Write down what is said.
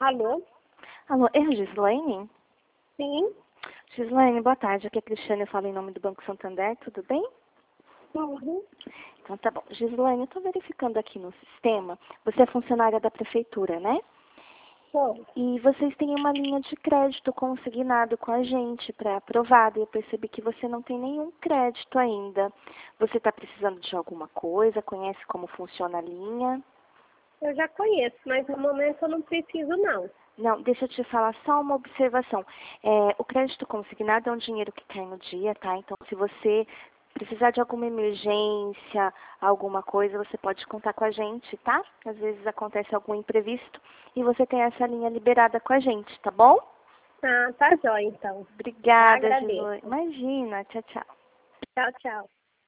Alô? Alô, é a Gislaine? Sim? Gislaine, boa tarde. Aqui é a Cristiane, eu falo em nome do Banco Santander, tudo bem? Uhum. Então tá bom. Gislaine, eu tô verificando aqui no sistema. Você é funcionária da prefeitura, né? Bom, E vocês têm uma linha de crédito consignado com a gente, pré-aprovada, e eu percebi que você não tem nenhum crédito ainda. Você está precisando de alguma coisa? Conhece como funciona a linha? eu já conheço, mas no momento eu não preciso não. Não, deixa eu te falar só uma observação. O crédito consignado é um dinheiro que cai no dia, tá? Então, se você precisar de alguma emergência, alguma coisa, você pode contar com a gente, tá? Às vezes acontece algum imprevisto e você tem essa linha liberada com a gente, tá bom? Ah, tá jóia então. Já Obrigada, Gislane. agradeço. Imagina. Tchau, tchau. Tchau, tchau.